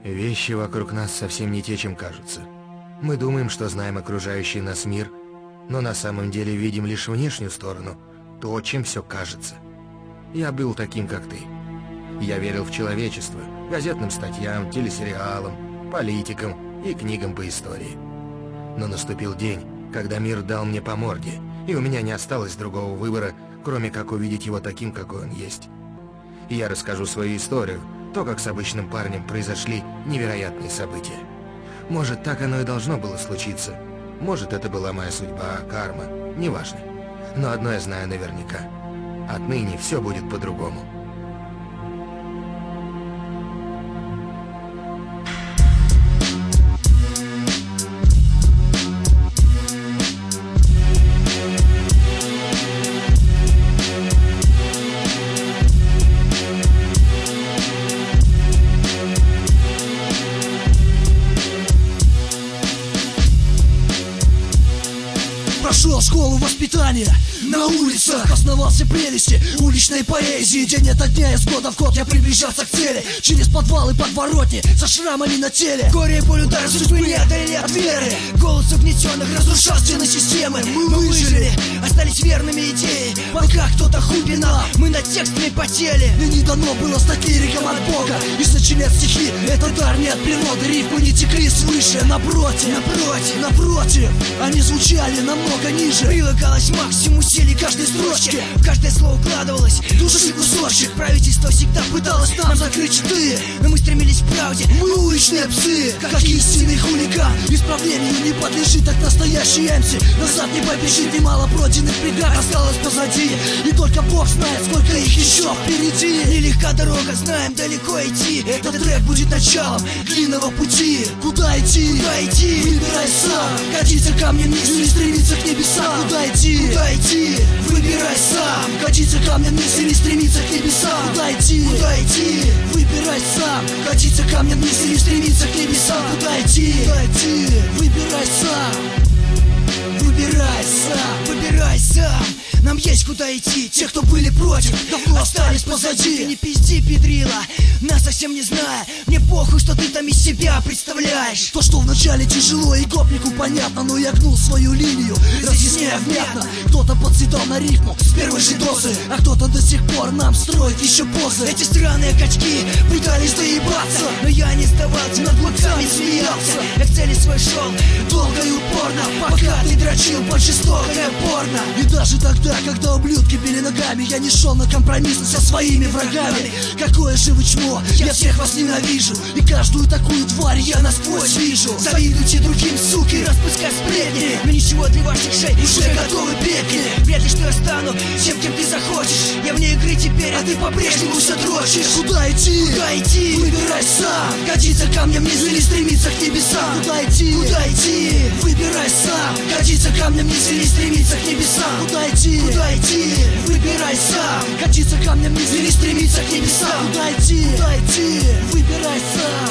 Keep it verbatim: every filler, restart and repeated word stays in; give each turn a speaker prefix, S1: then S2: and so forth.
S1: Вещи вокруг нас совсем не те, чем кажутся. Мы думаем, что знаем окружающий нас мир, но на самом деле видим лишь внешнюю сторону, то, чем все кажется. Я был таким, как ты. Я верил в человечество, газетным статьям, телесериалам, политикам и книгам по истории. Но наступил день, когда мир дал мне по морде, и у меня не осталось другого выбора, кроме как увидеть его таким, какой он есть. И я расскажу свою историю, то, как с обычным парнем произошли невероятные события. Может, так оно и должно было случиться. Может, это была моя судьба, карма, неважно. Но одно я знаю наверняка. Отныне все будет по-другому.
S2: Прошел школу воспитания на улицах, основался прелести уличной поэзии. День ото дня, из года в год я приближался к цели. Через подвалы, подворотни, со шрамами на теле. Горе и боль, удары судьбы не отдали от веры. Голос угнетенных разрушал стены системы. Мы выжили, остались верными идеи, пока кто-то хупинал, мы над текстами потели. Мне не дано было стать лириком от Бога и сочинять стихи, это дар не от природы. Рифмы не текли свыше, напротив, напротив, напротив, они звучали намного ниже. Прилагалось максимум усилий каждой строчки, в каждое слово укладывалось души кусочек. Правительство всегда пыталось нам закрыть щиты, но мы стремились к правде, мы уличные псы. Как истинный хулиган, исправлению не подлежит, так настоящий эм си назад не побежит. Немало пройденных преград осталось позади, и только Бог знает, сколько их еще впереди. Нелегка дорога, знаем, далеко идти. Этот трек будет началом длинного пути. Куда идти? Куда идти? Выбирай сам. Катиться камнем вниз или стремиться к небесам? Куда идти? Куда идти? Выбирай сам. Катиться камнем вниз или стремиться к небесам? Куда идти? Куда идти? Выбирай сам. Катиться камнем вниз или стремиться к небесам? Куда идти? Куда идти? Выбирай сам. Выбирай сам. Выбирай сам. Нам есть куда идти, те, кто были против, давно остались позади. Ты не пизди, педрила, нас совсем не зная. Мне похуй, что ты там из себя представляешь. То, что вначале тяжело и гопнику понятно, но я гнул свою линию, разъясняя внятно. Кто-то подсветал на рифму с первой же дозы, а кто-то до сих пор нам строит еще позы. Эти странные качки пытались доебаться, но я не сдавался, над блоками смеялся. Я к цели свой шел, долго и упорно, пока ты дрочил под жестокое порно. И даже тогда, когда ублюдки били ногами, я не шел на компромиссы со своими врагами. Какое же вы чмо, я всех вас ненавижу, и каждую такую тварь я насквозь вижу. Завидуйте другим, суки, распускай сплетни, но ничего для ваших шей уже готовы петли. Вряд ли что я стану тем, кем ты захочешь. Я вне игры теперь, а ты по-прежнему все дрочишь. Куда идти? Куда идти? Выбирай сам. Катиться камнем вниз или стремиться к небесам? Куда идти? Куда идти? Выбирай сам. Катиться камнем вниз или стремиться к небесам? Куда идти? Куда идти? Выбирай сам. Катиться камнем вниз или стремиться к небесам? Куда идти? Куда идти? Выбирай сам.